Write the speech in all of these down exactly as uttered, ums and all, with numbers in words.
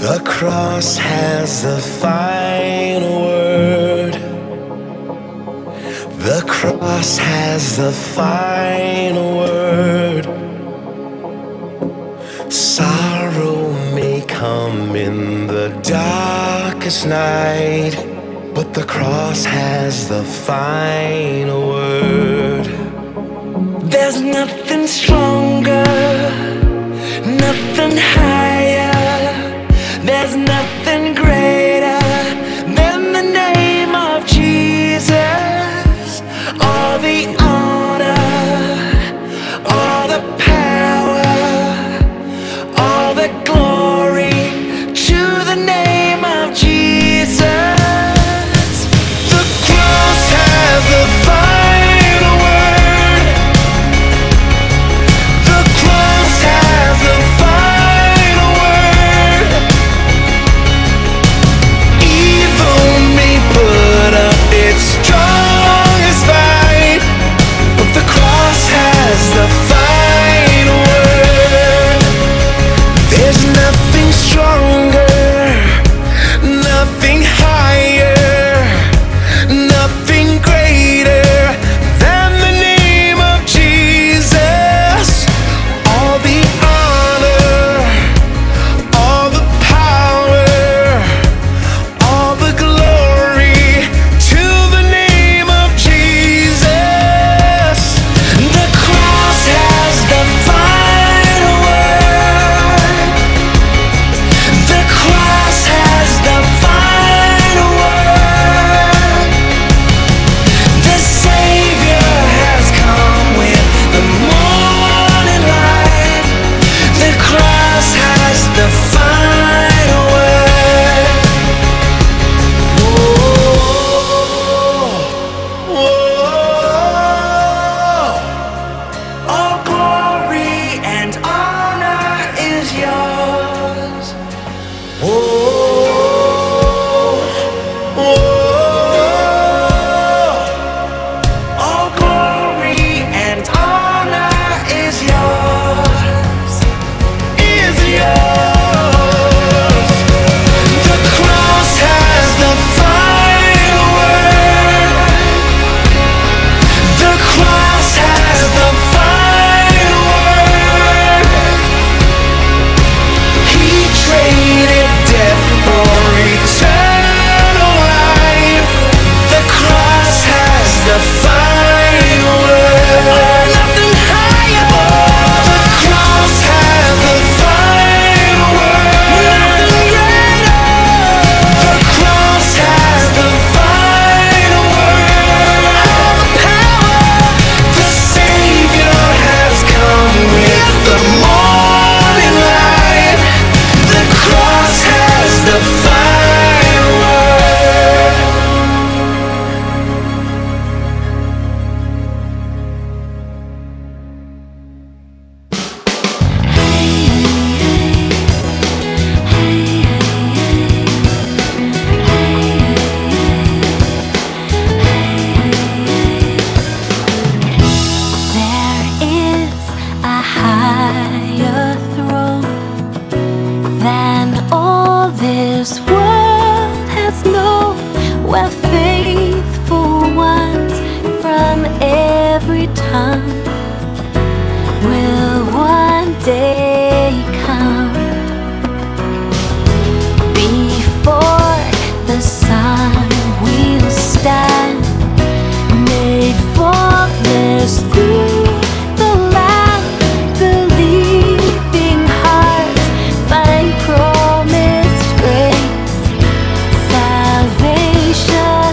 The cross has the final word. The cross has the final word. Sorrow may come in the darkest night, but the cross has the final word. There's nothing stronger, nothing higher. There's nothing greater than the name of Jesus. All the honor, all the power, all the glory to the name of Jesus. The cross has the final word. The cross has the final word. Evil may put up its strongest fight, but the cross has the final word. There's nothing stronger, nothing higher, nothing greater than the name of Jesus. All the honor, all the power, all the glory to the name of Jesus. The cross has the final word. The cross has the final word. The Savior has come with the morning light. The cross has the final word. Whoa, whoa. All glory and honor is yours. Whoa, whoa. All glory and honor is yours, is yours. The cross has the final word. The cross has the final word. He traded death for eternal life. The cross has the final word. Nothing higher. The cross has the final word. Nothing greater. The cross has the final word. All the power. The Savior has come with the morning light. The cross has the final word. There is a higher throne than all this world has known, where faithful ones from every tongue will one day come. Before the sun will stand, made faultless through the land, believing hearts find promised grace. Salvation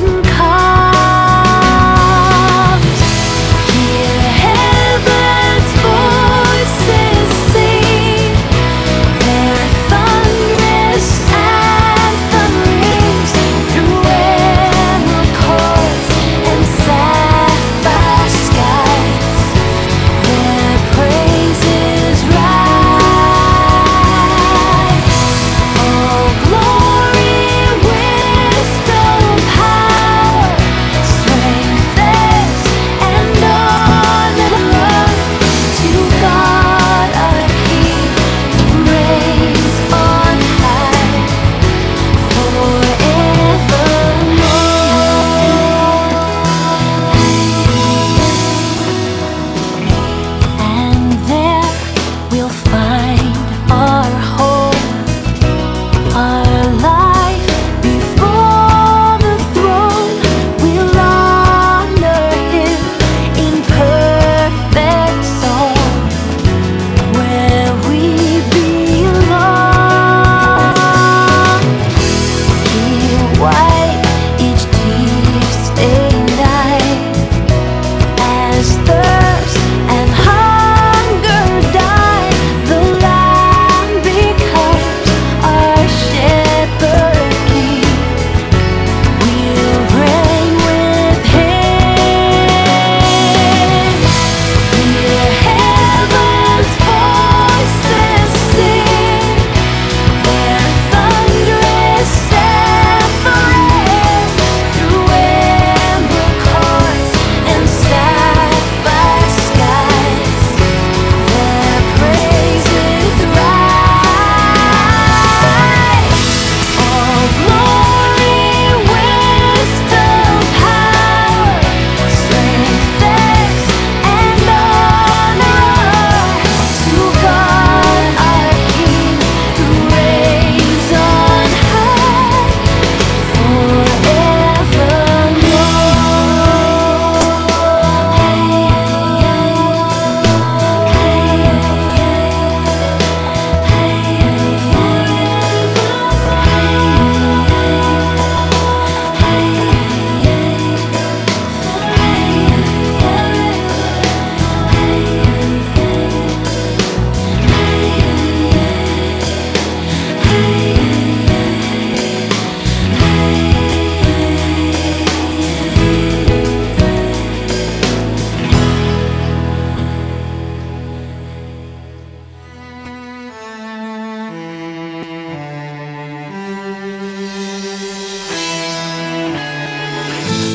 comes. Hear heaven's voices sing.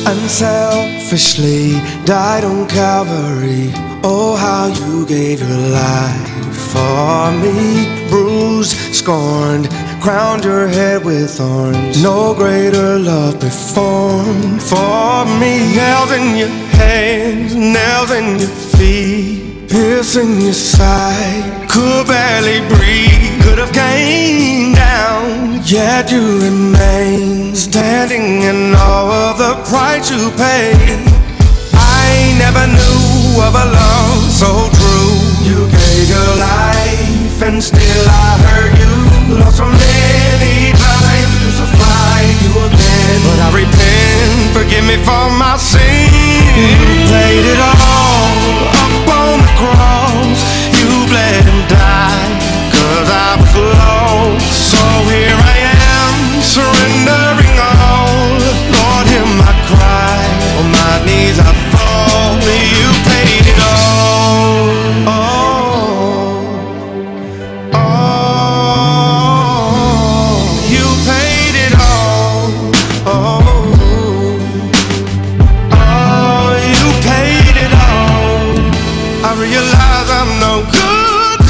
unselfishly died on Calvary. Oh, how you gave your life for me. Bruised, scorned, crowned your head with thorns. No greater love performed for me. Nails in your hands, nails in your feet, piercing your side, could barely breathe. Could have came down, yet you remain standing in all of the price you paid. I never knew of a love so true. You gave your life and still I hurt you. Lost so many times, crucified you again. But I repent, forgive me for my sin. You paid it all up on the cross. You bled and died, cause I was lost. So here I am, surrendering all. Lord, hear my cry, on my knees I fall. You paid it all. Oh, oh, you paid it all. Oh, oh, you paid it all. I realize I'm no good.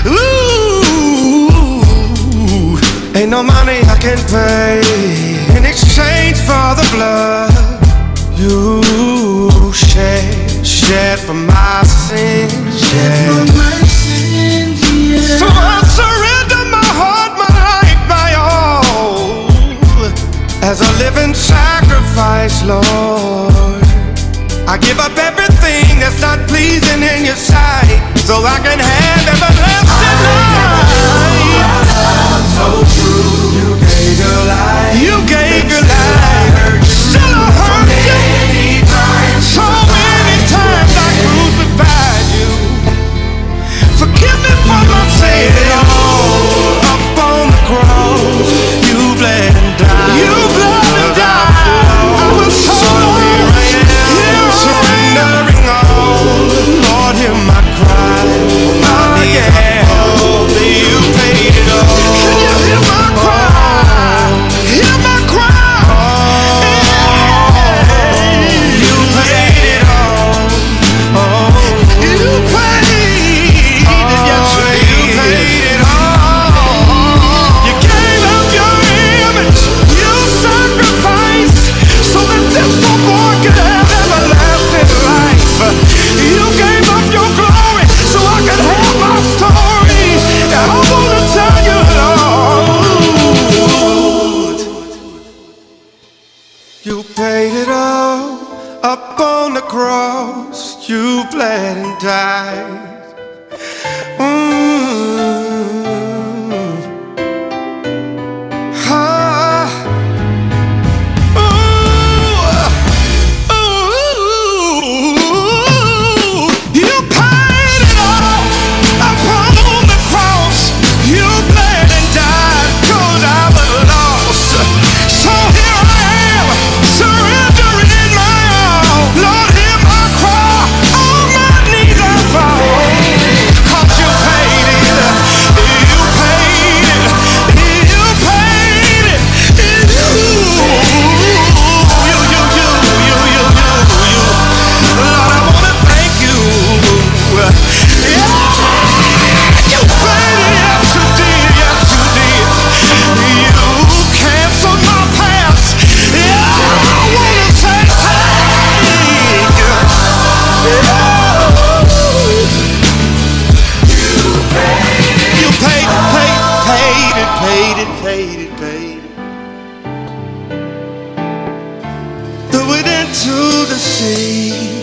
Ooh, ain't no money I can pay in exchange for the blood you shed, shed for my sins. Shed for my sins, yeah. So I surrender my heart, my life, my all, as a living sacrifice, Lord. I give up everything that's not pleasing in your sight, so I can have everlasting life. So true, you gave your life. You gave your life. Still I hurt you. So many times I crucified you. Forgive me for my sin. Up on the cross, you bled and died. You bled and died. I was so here I am, surrendering all. Lord, hear my cry. Oh yeah, you paid it all. Can you hear my cry? Hear my cry. You paid it all. Oh, you paid it. Yes, you paid it all. You gave up your image. You sacrificed so that this poor boy could have everlasting life. You gave up your glory so I could have my story. And I wanna tell you, Lord, you paid it all up on the cross. You bled and died. Mm. Ah. Ooh. Ooh. You paid it all up on the cross. You bled and died, 'cause I was lost. So here I am, surrendering my all. Lord, hear my cry, on my knees I fall. 'Cause you paid it, you paid it, you paid it, you, you, you, you, you, you, you. Lord, I wanna thank you. Yeah, you paid it, yes you did, yes you did. You canceled my past. Yeah, I wanna say thank you. You paid, paid, paid it, paid it, paid it, paid it. Threw it into the sea.